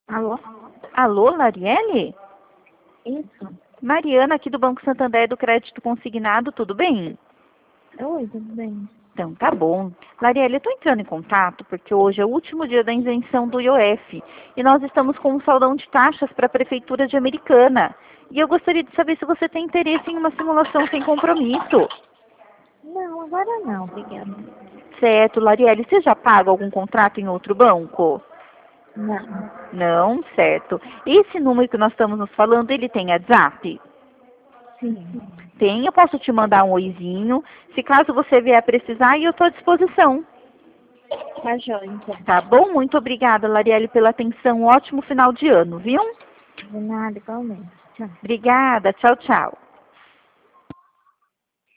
Alô? Alô, Lariele? Isso. Mariana, aqui do Banco Santander do Crédito Consignado, tudo bem? Oi, tudo bem? Então, tá bom. Lariele, eu estou entrando em contato porque hoje é o último dia da isenção do IOF e nós estamos com um saldão de taxas para a Prefeitura de Americana. E eu gostaria de saber se você tem interesse em uma simulação sem compromisso. Não, agora não, obrigada. Certo, Lariele, você já paga algum contrato em outro banco? Não. Não, certo. Esse número que nós estamos nos falando, ele tem WhatsApp? Sim. Tem, eu posso te mandar um oizinho. Se caso você vier precisar, eu estou à disposição. Tá joia, então. Tá bom? Muito obrigada, Lariele, pela atenção. Um ótimo final de ano, viu? De nada, igualmente. Tchau. Obrigada. Tchau, tchau.